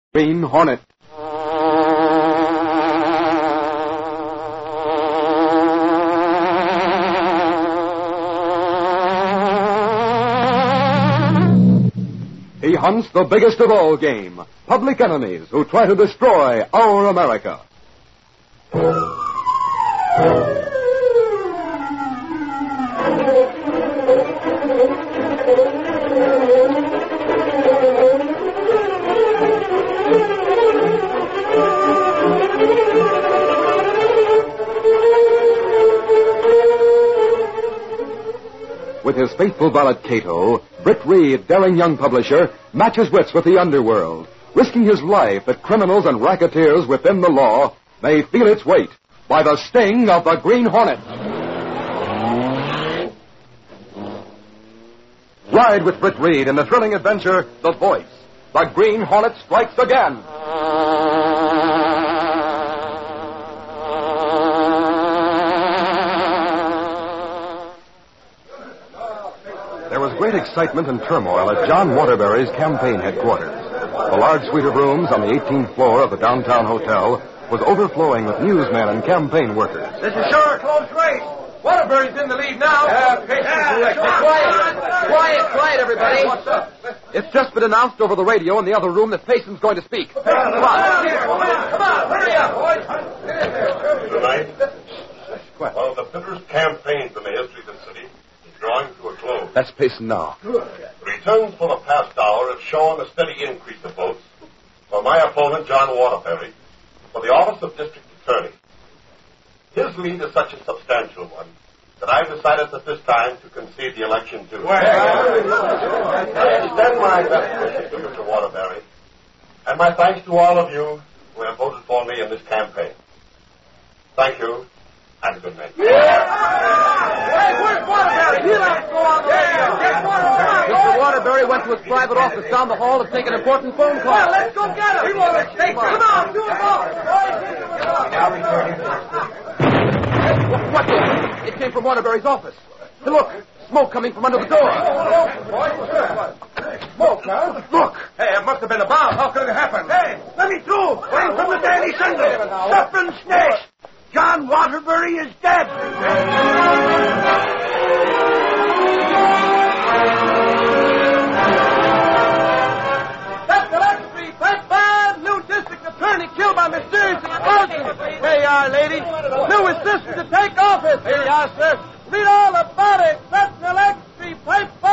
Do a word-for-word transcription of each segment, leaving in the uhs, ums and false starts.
Green Hornet. He hunts the biggest of all game, public enemies who try to destroy our America. With his faithful valet Cato, Britt Reed, daring young publisher, matches wits with the underworld, risking his life that criminals and racketeers within the law may feel its weight by the sting of the Green Hornet. Ride with Britt Reed in the thrilling adventure, The Voice. The Green Hornet strikes again. There was great excitement and turmoil at John Waterbury's campaign headquarters. The large suite of rooms on the eighteenth floor of the downtown hotel was overflowing with newsmen and campaign workers. This is sure a close race. Waterbury's in the lead now. Uh, yeah, quiet, quiet, quiet, everybody. What's up? It's just been announced over the radio in the other room that Payson's going to speak. Come on, come on, come on, hurry up, boys. Tonight, one of the bitterest campaigns in the history of the city is drawing to a close. That's Payson now. Returns for the past hour have shown a steady increase of votes for my opponent, John Waterbury, for the office of District Attorney. His lead is such a substantial one that I've decided at this time to concede the election to him. I extend my best wishes to Mister Waterbury, and my thanks to all of you who have voted for me in this campaign. Thank you, and good night. Hey, where's Waterbury? He'll have to go on the radio. Get Waterbury. Mister Waterbury went to his private office down the hall to take an important phone call. Well, let's go get him. He won't escape. Come on, do it all. What? It came from Waterbury's office. Hey, look, smoke coming from under the door. Smoke, huh? Look. Hey, it must have been a bomb. How could it happen? Hey, let me through. Wait from the Daily Sunday. Suffering snakes. John Waterbury is dead. That's Gillespie. That's bad. New district attorney killed by mysterious explosion. Here you are, lady. New assistant to take office. Here you are, sir. Read all about it. That's Gillespie. Paper.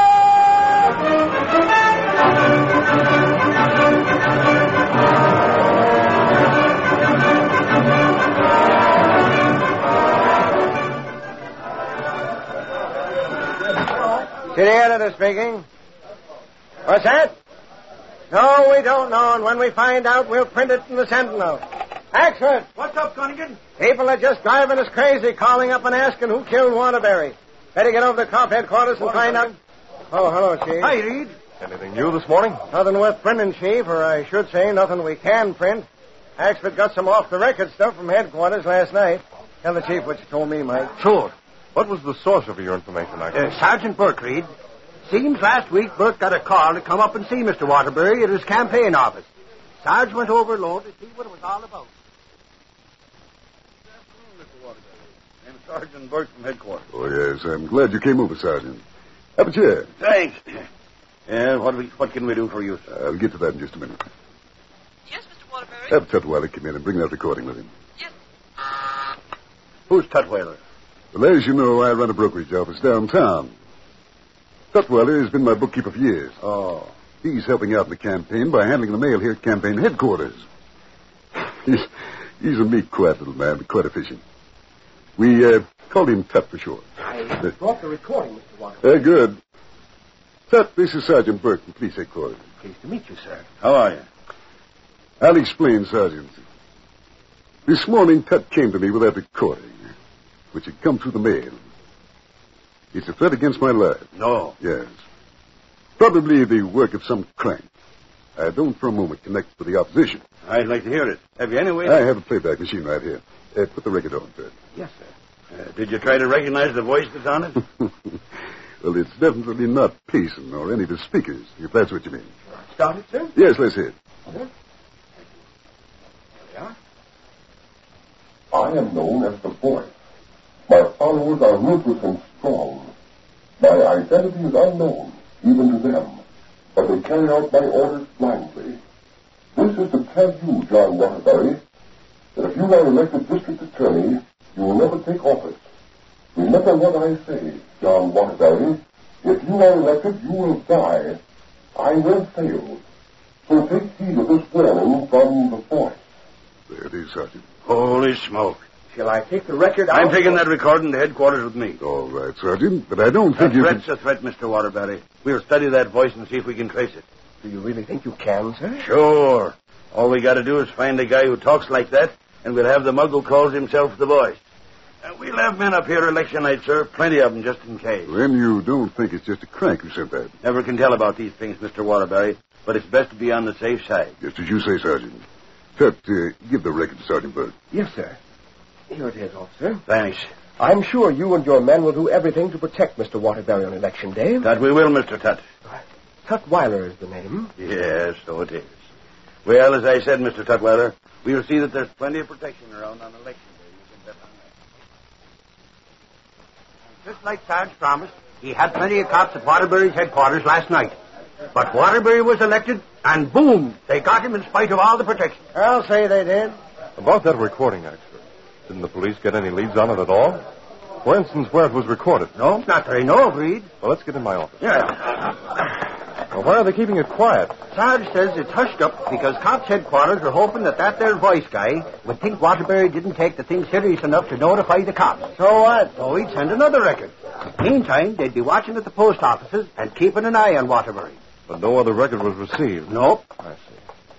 City editor speaking. What's that? No, we don't know, and when we find out, we'll print it in the Sentinel. Axford! What's up, Cunningham? People are just driving us crazy, calling up and asking who killed Waterbury. Better get over to cop headquarters and find out. Oh, hello, Chief. Hi, Reed. Anything new this morning? Nothing worth printing, Chief, or I should say nothing we can print. Axford got some off-the-record stuff from headquarters last night. Tell the Chief what you told me, Mike. Sure. What was the source of your information, Axford? Uh, Sergeant Burke, Reed. Seems last week Burke got a call to come up and see Mister Waterbury at his campaign office. Sarge went over alone to see what it was all about. Good afternoon, Mister Waterbury. I'm Sergeant Burke from headquarters. Oh, yes. I'm glad you came over, Sergeant. Have a chair. Thanks. And what, we, what can we do for you, sir? I'll get to that in just a minute. Yes, Mister Waterbury? Have Tutwiler come in and bring that recording with him. Yes. Who's Tutwiler? Well, as you know, I run a brokerage office downtown. Tutwiler has been my bookkeeper for years. Oh. He's helping out in the campaign by handling the mail here at campaign headquarters. He's, he's a meek, quiet little man, but quite efficient. We uh, called him Tut for short. I brought the recording, Mister Waterbury. Very good. Tut, this is Sergeant Burke from police headquarters. Pleased to meet you, sir. How are you? I'll explain, Sergeant. This morning, Tut came to me with that recording, which had come through the mail. It's a threat against my life. No. Yes. Probably the work of some crank. I don't for a moment connect with the opposition. I'd like to hear it. Have you any way? I have a playback machine right here. Uh, put the record on, Tut. Yes, sir. Uh, did you try to recognize the voice that's on it? Well, it's definitely not Payson or any of the speakers, if that's what you mean. Start it, sir? Yes, let's hear it. Uh-huh. I am known as the Voice. My followers are ruthless and strong. My identity is unknown, even to them, but they carry out my orders blindly. This is to tell you, John Waterbury, that if you are elected district attorney, you will never take office. Remember what I say, John Waterbury. If you are elected, you will die. I will fail. So take heed of this warning from the Voice. There it is, Sergeant. Holy smoke. Shall I take the record out? I'm taking that recording to headquarters with me. All right, Sergeant, but I don't A think you threat's can... a threat, Mister Waterbury. We'll study that voice and see if we can trace it. Do you really think you can, sir? Sure. All we got to do is find a guy who talks like that, and we'll have the mug who calls himself the Voice. Uh, we'll have men up here election night, sir. Plenty of them, just in case. Then you don't think it's just a crank who sent that? Never can tell about these things, Mister Waterbury, but it's best to be on the safe side. Just as you say, Sergeant. Tut, uh, give the record to Sergeant Byrd. Yes, sir. Here it is, officer. Thanks. I'm sure you and your men will do everything to protect Mister Waterbury on election day. That we will, Mister Tutt. Tutwiler is the name. Yes, so it is. Well, as I said, Mister Tutwiler, we'll see that there's plenty of protection around on election day. You can bet on that. Just like Sarge promised, he had plenty of cops at Waterbury's headquarters last night. But Waterbury was elected, and boom, they got him in spite of all the protection. I'll say they did. About that recording, actually. Didn't the police get any leads on it at all? For instance, where it was recorded. No, not that I know of, Reed. Well, let's get in my office. Yeah. Well, why are they keeping it quiet? Sarge says it's hushed up because cops' headquarters are hoping that that there voice guy would think Waterbury didn't take the thing serious enough to notify the cops. So what? So he'd send another record. Meantime, they'd be watching at the post offices and keeping an eye on Waterbury. But no other record was received. Nope. I see.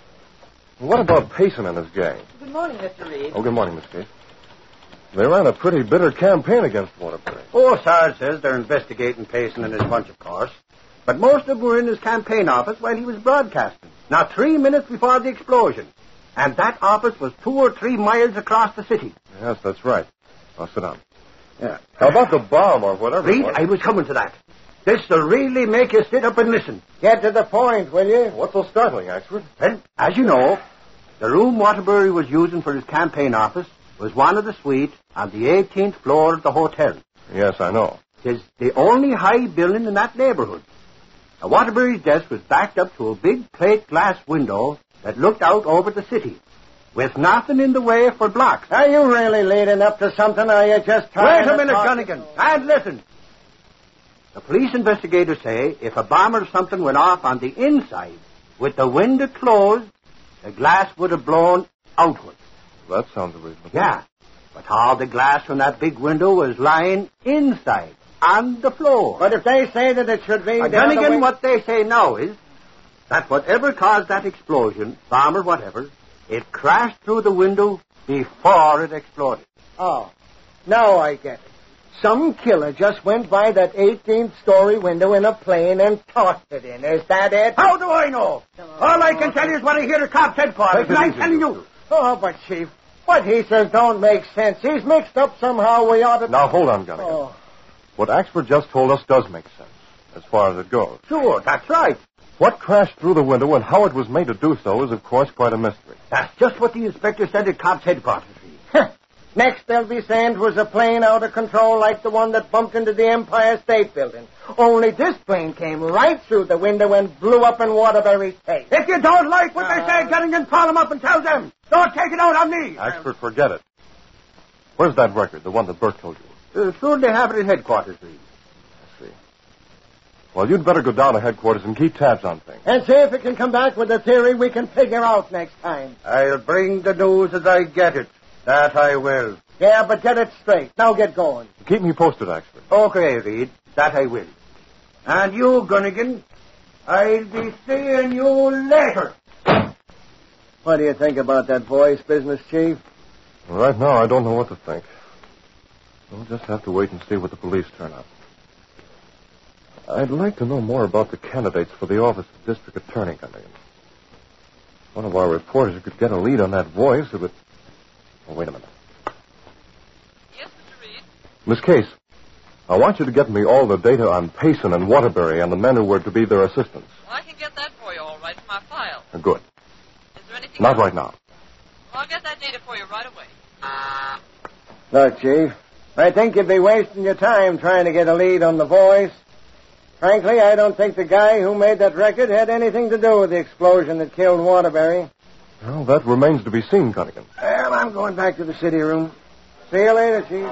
Well, what about Payson and his gang? Good morning, Mister Reed. Oh, good morning, Miss Case. They ran a pretty bitter campaign against Waterbury. Oh, Sarge says they're investigating Payson and his bunch, of course. But most of them were in his campaign office while he was broadcasting. Now, three minutes before the explosion. And that office was two or three miles across the city. Yes, that's right. Now, sit down. Yeah. How about the bomb or whatever? Reed, I was coming to that. This'll really make you sit up and listen. Get to the point, will you? What's so startling, Axford? Well, as you know, the room Waterbury was using for his campaign office was one of the suites on the eighteenth floor of the hotel. Yes, I know. It's the only high building in that neighborhood. Now, Waterbury's desk was backed up to a big plate glass window that looked out over the city, with nothing in the way for blocks. Are you really leading up to something, or are you just trying Wait a to minute, talk- Gunnigan, and listen. The police investigators say if a bomb or something went off on the inside, with the window closed, the glass would have blown outward. That sounds reasonable. Yeah, but all the glass from that big window was lying inside, on the floor. But if they say that it should be... Uh, the other Gunnigan, way- what they say now is that whatever caused that explosion, bomb or whatever, it crashed through the window before it exploded. Oh, now I get it. Some killer just went by that eighteenth-story window in a plane and tossed it in. Is that it? How do I know? All I can tell you is what I hear at cops' headquarters, and I'm telling you. Oh, but, Chief, what he says don't make sense. He's mixed up somehow. We ought to... Now, hold on, Gunnigan. Oh. What Axford just told us does make sense, as far as it goes. Sure, that's right. What crashed through the window and how it was made to do so is, of course, quite a mystery. That's just what the inspector said at cops' headquarters. Next, they'll be saying it was a plane out of control like the one that bumped into the Empire State Building. Only this plane came right through the window and blew up in Waterbury's face. If you don't like what they say, Gunnigan, call them up and tell them. Don't take it out on me. Axford, forget it. Where's that record, the one that Bert told you? Uh, sure they have it at headquarters, Reed. I see. Well, you'd better go down to headquarters and keep tabs on things. And see if it can come back with a theory we can figure out next time. I'll bring the news as I get it. That I will. Yeah, but get it straight. Now get going. Keep me posted, Axford. Okay, Reed. That I will. And you, Gunnigan, I'll be seeing you later. What do you think about that voice business, Chief? Well, right now, I don't know what to think. We'll just have to wait and see what the police turn up. I'd like to know more about the candidates for the office of district attorney, Gunnigan. One of our reporters could get a lead on that voice, it would... Oh, wait a minute. Yes, Mister Reed? Miss Case, I want you to get me all the data on Payson and Waterbury and the men who were to be their assistants. Well, I can get that for you all right from my file. Uh, Good. Is there anything Not else? right now. Well, I'll get that data for you right away. Look, Chief, I think you'd be wasting your time trying to get a lead on the voice. Frankly, I don't think the guy who made that record had anything to do with the explosion that killed Waterbury. Well, that remains to be seen, Cunningham. Well, I'm going back to the city room. See you later, Chief.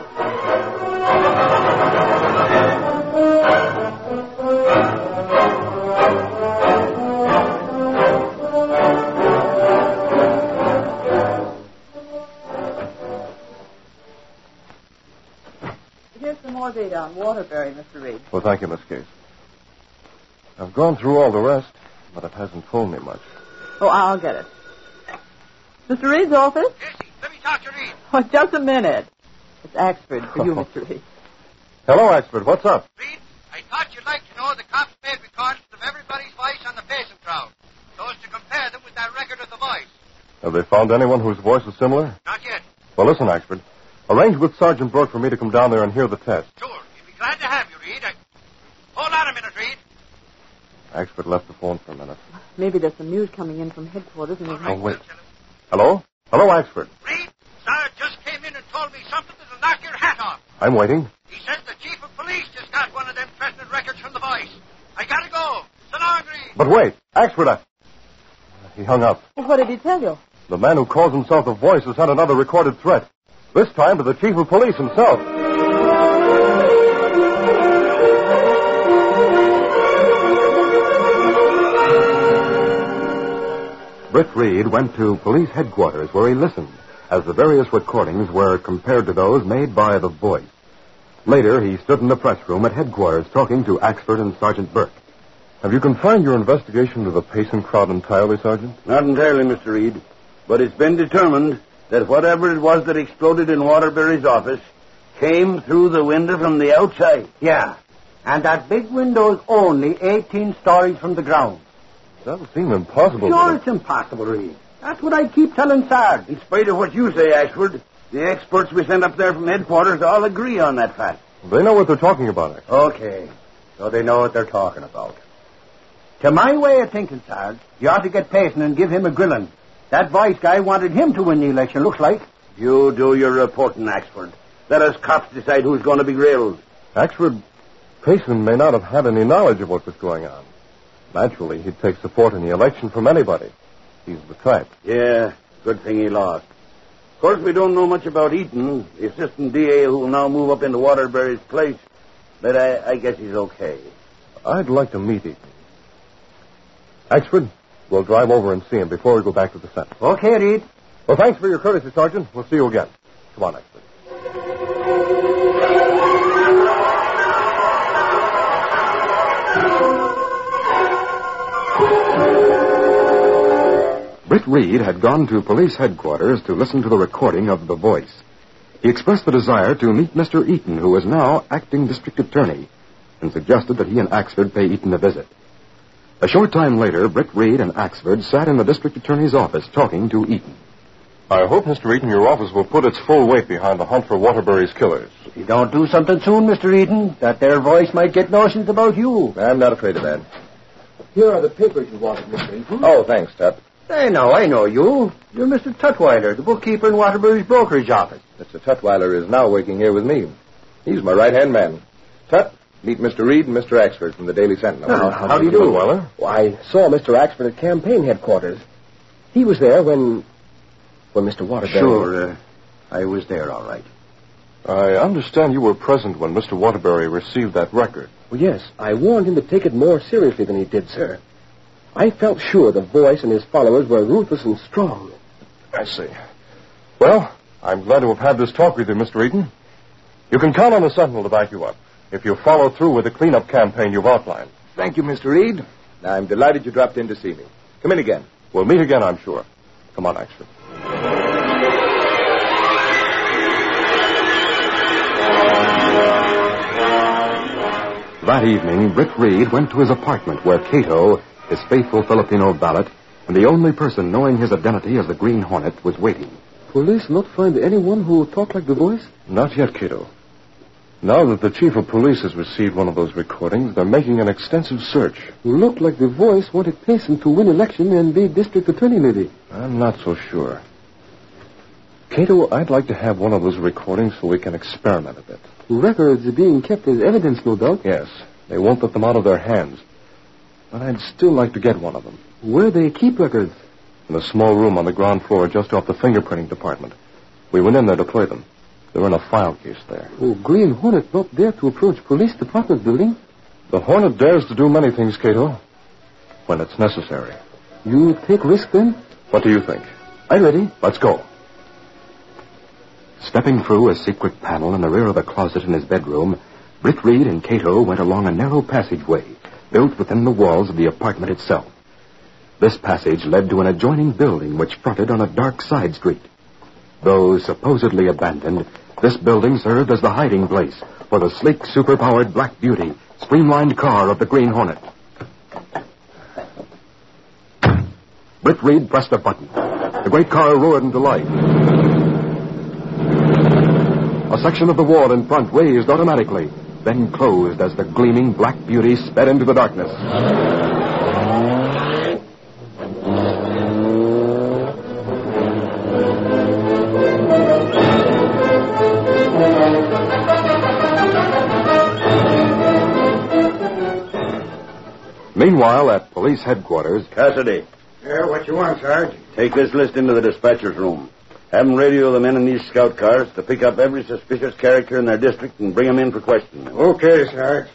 Here's some more data on Waterbury, Mister Reed. Well, thank you, Miss Case. I've gone through all the rest, but it hasn't told me much. Oh, I'll get it. Mister Reed's office? Jesse, let me talk to Reed. Oh, just a minute. It's Axford for you, Mister Reed. Hello, Axford. What's up? Reed, I thought you'd like to know the cops made recordings of everybody's voice on the pacing crowd, so as to compare them with that record of the voice. Have they found anyone whose voice is similar? Not yet. Well, listen, Axford. Arrange with Sergeant Burke for me to come down there and hear the test. Sure. He'd be glad to have you, Reed. I... Hold on a minute, Reed. Axford left the phone for a minute. Maybe there's some news coming in from headquarters. And Oh, wait. Hello? Hello, Axford. Reed, Sarge just came in and told me something that'll knock your hat off. I'm waiting. He says the chief of police just got one of them threatening records from the voice. I gotta go. So long, Reed. But wait. Axford, I... He hung up. What did he tell you? The man who calls himself the Voice has had another recorded threat. This time to the chief of police himself. Britt Reed went to police headquarters where he listened as the various recordings were compared to those made by the Voice. Later, he stood in the press room at headquarters talking to Axford and Sergeant Burke. Have you confined your investigation to the Payson crowd entirely, Sergeant? Not entirely, Mister Reed. But it's been determined that whatever it was that exploded in Waterbury's office came through the window from the outside. Yeah. And that big window's only eighteen stories from the ground. That would seem impossible. Sure, it's impossible, Reed. That's what I keep telling Sarge. In spite of what you say, Ashford, the experts we sent up there from headquarters all agree on that fact. They know what they're talking about, Axford. Okay. So they know what they're talking about. To my way of thinking, Sarge, you ought to get Payson and give him a grilling. That Voice guy wanted him to win the election, looks like. You do your reporting, Axford. Let us cops decide who's going to be grilled. Axford, Payson may not have had any knowledge of what was going on. Naturally, he'd take support in the election from anybody. He's the type. Yeah, good thing he lost. Of course, we don't know much about Eaton, the assistant D A who will now move up into Waterbury's place, but I, I guess he's okay. I'd like to meet Eaton. Axford, we'll drive over and see him before we go back to the center. Okay, Reed. Well, thanks for your courtesy, Sergeant. We'll see you again. Come on, Axford. Britt Reed had gone to police headquarters to listen to the recording of The Voice. He expressed the desire to meet Mister Eaton, who is now acting district attorney, and suggested that he and Axford pay Eaton a visit. A short time later, Britt Reed and Axford sat in the district attorney's office talking to Eaton. I hope, Mister Eaton, your office will put its full weight behind the hunt for Waterbury's killers. If you don't do something soon, Mister Eaton, that there Voice might get notions about you. I'm not afraid of that. Here are the papers you wanted, Mister Eaton. Oh, thanks, Tut. I know, I know you. You're Mister Tutwiler, the bookkeeper in Waterbury's brokerage office. Mister Tutwiler is now working here with me. He's my right-hand man. Tut, meet Mister Reed and Mister Axford from the Daily Sentinel. Oh, how, how do you do? Tutwiler? Well, I saw Mister Axford at campaign headquarters. He was there when... when Mister Waterbury... Sure, uh, I was there, all right. I understand you were present when Mister Waterbury received that record. Well, yes, I warned him to take it more seriously than he did, sir. I felt sure the Voice and his followers were ruthless and strong. I see. Well, I'm glad to have had this talk with you, Mister Eaton. You can count on the Sentinel to back you up if you follow through with the cleanup campaign you've outlined. Thank you, Mister Reed. I'm delighted you dropped in to see me. Come in again. We'll meet again, I'm sure. Come on, Axford. That evening, Britt Reed went to his apartment where Cato, his faithful Filipino valet, and the only person knowing his identity as the Green Hornet, was waiting. Police not find anyone who talked like the Voice? Not yet, Cato. Now that the chief of police has received one of those recordings, they're making an extensive search. Looked like the Voice wanted Payson to win election and be district attorney, maybe. I'm not so sure. Cato, I'd like to have one of those recordings so we can experiment a bit. Records are being kept as evidence, no doubt. Yes. They won't let them out of their hands. But I'd still like to get one of them. Where they keep records? In a small room on the ground floor just off the fingerprinting department. We went in there to play them. They're in a file case there. Oh, Green Hornet not dare to approach police department building? The Hornet dares to do many things, Cato. When it's necessary. You take risk, then? What do you think? I'm ready. Let's go. Stepping through a secret panel in the rear of the closet in his bedroom, Britt Reed and Cato went along a narrow passageway built within the walls of the apartment itself. This passage led to an adjoining building which fronted on a dark side street. Though supposedly abandoned, this building served as the hiding place for the sleek, superpowered Black Beauty, streamlined car of the Green Hornet. Britt Reed pressed a button. The great car roared into life. A section of the wall in front raised automatically, then closed as the gleaming Black Beauty sped into the darkness. Meanwhile, at police headquarters... Cassidy. Yeah, what you want, Sarge? Take this list into the dispatcher's room. Have them radio the men in these scout cars to pick up every suspicious character in their district and bring them in for questioning. Okay, Sarge.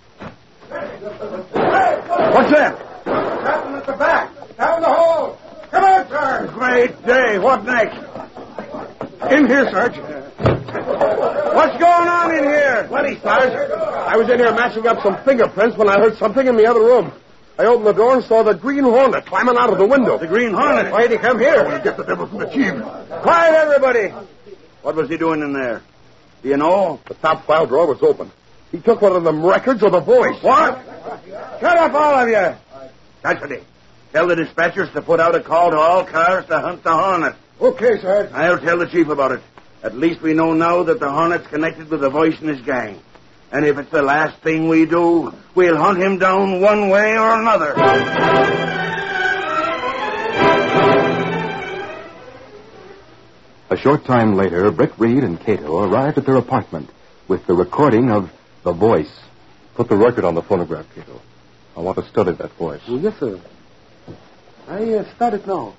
What's that? What's happening at the back? Down the hole. Come on, Sarge. Great day. What next? In here, Sarge. What's going on in here? Plenty, Sarge. I was in here matching up some fingerprints when I heard something in the other room. I opened the door and saw the Green Hornet climbing out of the window. The Green Hornet? Why'd he come here? Get the devil from the chief. Quiet, everybody. What was he doing in there? Do you know? The top file drawer was open. He took one of them records of the voice. What? Shut up, all of you. Cassidy, tell the dispatchers to put out a call to all cars to hunt the Hornet. Okay, Sarge. I'll tell the chief about it. At least we know now that the Hornet's connected with the voice in his gang. And if it's the last thing we do, we'll hunt him down one way or another. A short time later, Britt Reed and Cato arrived at their apartment with the recording of The Voice. Put the record on the phonograph, Cato. I want to study that voice. Oh, yes, sir. I uh, start it now.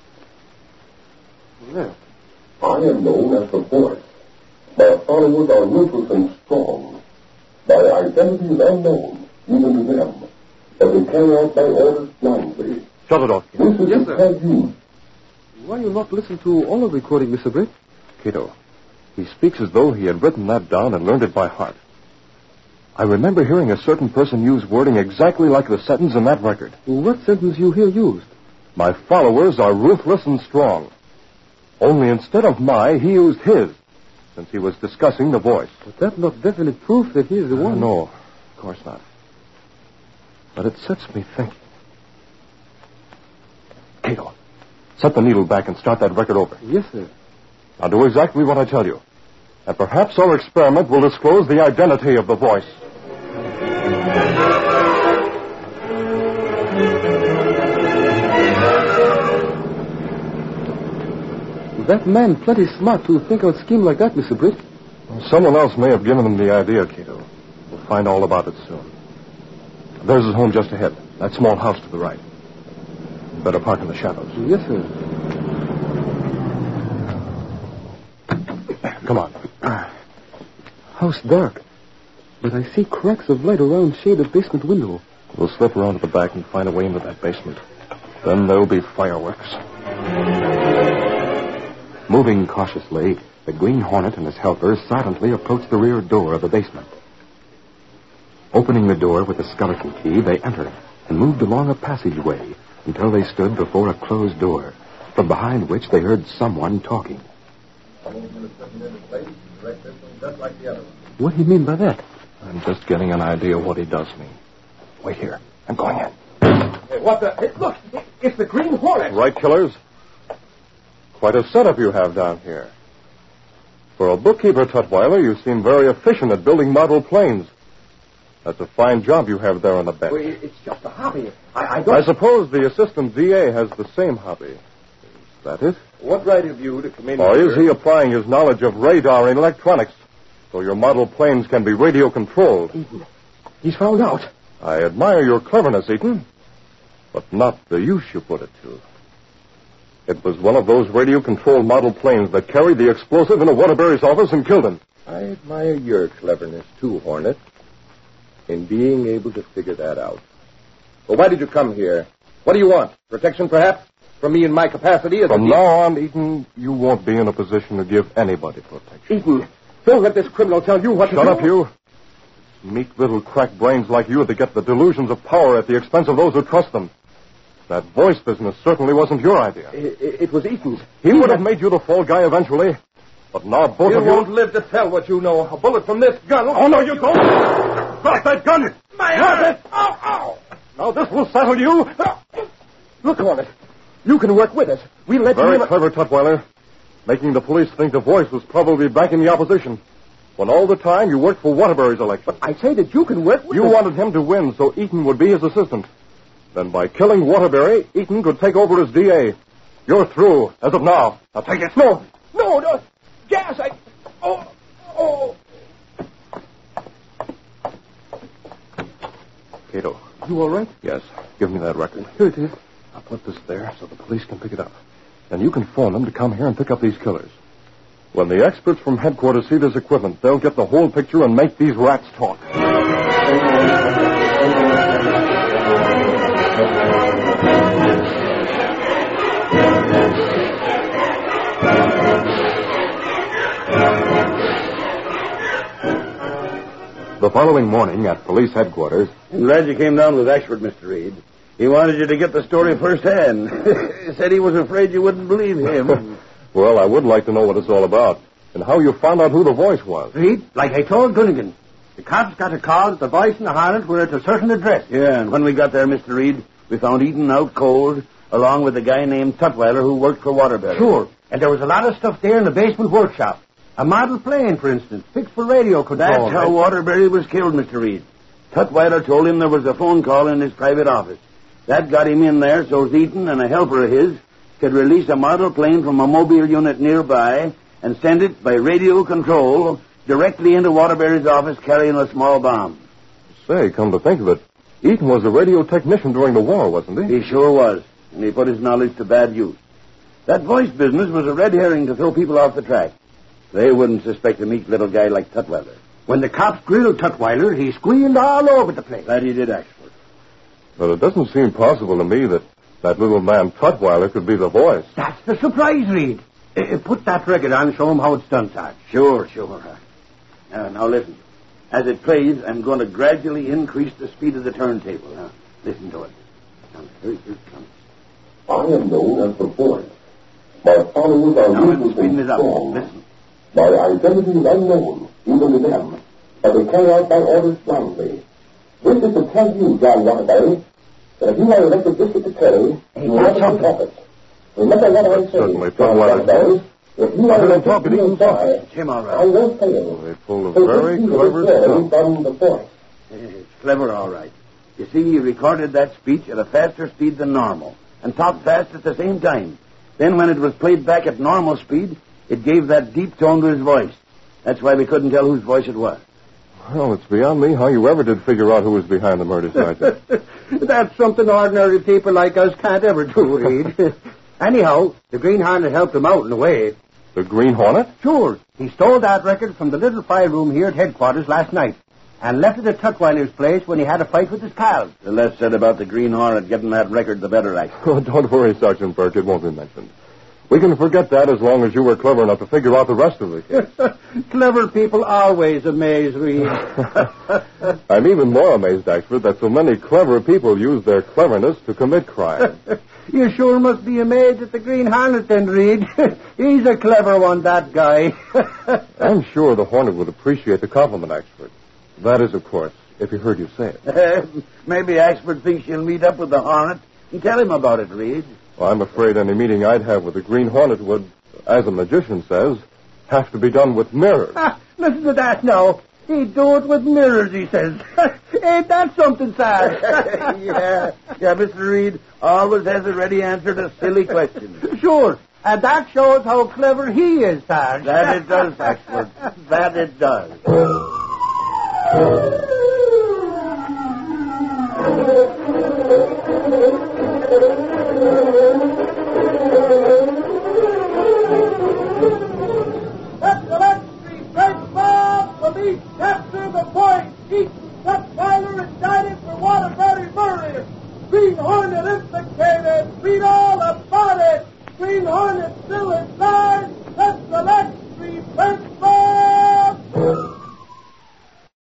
There. I am known as the Voice. My followers are ruthless and strong. My identity is unknown, even to them, but they carry out my orders blindly. Shut it off, Cato. This is Yes, the sir. tag used. Why you not listen to all the recording, Mister Britt? Cato, he speaks as though he had written that down and learned it by heart. I remember hearing a certain person use wording exactly like the sentence in that record. What sentence you hear used? My followers are ruthless and strong. Only instead of my, he used his, since he was discussing the voice. But that's not definite proof that he is the Uh, one. no, of course not. But it sets me thinking. Cato, set the needle back and start that record over. Yes, sir. Now do exactly what I tell you. And perhaps our experiment will disclose the identity of the voice. That man plenty smart to think out a scheme like that, Mister Britt. Someone else may have given him the idea, Cato. We'll find all about it soon. There's his home just ahead. That small house to the right. Better park in the shadows. Yes, sir. Come on. House dark, but I see cracks of light around shaded basement window. We'll slip around to the back and find a way into that basement. Then there'll be fireworks. Moving cautiously, the Green Hornet and his helpers silently approached the rear door of the basement. Opening the door with the skeleton key, they entered and moved along a passageway until they stood before a closed door, from behind which they heard someone talking. What do you mean by that? I'm just getting an idea of what he does mean. Wait here. I'm going in. Hey, what the... Hey, look, it's the Green Hornet. Right, killers? Quite a setup you have down here. For a bookkeeper, Tutwiler, you seem very efficient at building model planes. That's a fine job you have there on the bench. Well, it's just a hobby. I, I don't... I suppose the assistant D A has the same hobby. Is that it? What right have you to come in Or here? is he applying his knowledge of radar and electronics so your model planes can be radio-controlled? Eaton, he's found out. I admire your cleverness, Eaton, but not the use you put it to. It was one of those radio-controlled model planes that carried the explosive into Waterbury's office and killed him. I admire your cleverness, too, Hornet, in being able to figure that out. Well, why did you come here? What do you want? Protection, perhaps? From me in my capacity as From a... now on, Eaton, you won't be in a position to give anybody protection. Eaton, don't let this criminal tell you what Shut to do. up, you. It's meek little crack brains like you that get the delusions of power at the expense of those who trust them. That voice business certainly wasn't your idea. It, it was Eaton's. He would have made you the fall guy eventually. But now both You of you... won't live to tell what you know. A bullet from this gun... Oh, no, you don't. Drop that gun. My Drop arm! it. Ow, ow. Now this will settle you. Look, Hornet. You can work with us. We'll let Very you... clever, Tutwiler. Making the police think the voice was probably back in the opposition. When all the time you worked for Waterbury's election. I say that you can work with You us. wanted him to win so Eaton would be his assistant. Then by killing Waterbury, Eaton could take over as D A. You're through, as of now. Now take it. No, no, no. Gas, I... Oh, oh. Cato. You all right? Yes. Give me that record. Here it is. I'll put this there so the police can pick it up. Then you can phone them to come here and pick up these killers. When the experts from headquarters see this equipment, they'll get the whole picture and make these rats talk. The following morning at police headquarters... I'm glad you came down with Ashford, Mister Reed. He wanted you to get the story firsthand. He said he was afraid you wouldn't believe him. Well, I would like to know what it's all about. And how you found out who the voice was. Reed, like I told Gunnigan, the cops got a call that the voice and the Hornet were at a certain address. Yeah, and when we got there, Mister Reed, we found Eaton out cold, along with a guy named Tutwiler who worked for Waterbury. Sure. And there was a lot of stuff there in the basement workshop. A model plane, for instance, fixed for radio control. That's how Waterbury was killed, Mister Reed. Tutwiler told him there was a phone call in his private office. That got him in there so Eaton and a helper of his could release a model plane from a mobile unit nearby and send it by radio control directly into Waterbury's office carrying a small bomb. Say, come to think of it, Eaton was a radio technician during the war, wasn't he? He sure was, and he put his knowledge to bad use. That voice business was a red herring to throw people off the track. They wouldn't suspect a meek little guy like Tutwiler. When the cops grilled Tutwiler, he squealed all over the place. That he did, Ashford. But it doesn't seem possible to me that that little man Tutwiler could be the voice. That's the surprise, Reed. Uh, put that record on and show him how it's done, Sarge. Sure, sure. Now, now listen. As it plays, I'm going to gradually increase the speed of the turntable. Now, listen to it. Now, here it comes. I am known as the voice. My followers are Now, ruthless speeding and it up. strong. Listen. My identity is unknown, even to them, but they carry out my orders blindly. This is to tell you, John Waterbury, that if you are elected district attorney, you will have a office. Remember what I say, Certainly, John Waterbury. If you are elected talk, it to even die, Him all I right. won't fail. They pulled a So very this is clever the story stunt. from the voice. It's clever, all right. You see, he recorded that speech at a faster speed than normal and talked fast at the same time. Then when it was played back at normal speed, it gave that deep tone to his voice. That's why we couldn't tell whose voice it was. Well, it's beyond me how you ever did figure out who was behind the murder, Sergeant. That's something ordinary people like us can't ever do, Reed. Anyhow, the Green Hornet helped him out in a way. The Green Hornet? Sure. He stole that record from the little file room here at headquarters last night and left it at Tutwiler's place when he had a fight with his pals. The less said about the Green Hornet getting that record, the better, I. Oh, don't worry, Sergeant Burke. It won't be mentioned. We can forget that as long as you were clever enough to figure out the rest of the case. Clever people always amaze, Reed. I'm even more amazed, Ashford, that so many clever people use their cleverness to commit crime. You sure must be amazed at the Green Hornet, then, Reed. He's a clever one, that guy. I'm sure the Hornet would appreciate the compliment, Ashford. That is, of course, if he heard you say it. Maybe Ashford thinks you'll meet up with the Hornet and tell him about it, Reed. Well, I'm afraid any meeting I'd have with the Green Hornet would, as a magician says, have to be done with mirrors. Ah, listen to that now. He'd do it with mirrors, he says. Ain't that something, Sarge? yeah, yeah, Mister Reed always has a ready answer to silly questions. Sure. And that shows how clever he is, Sarge. That it does, Foxwood. That it does. Police capture the point. Eaton, Tutwiler indicted for Waterbury murder. Green Hornet implicated. Read all.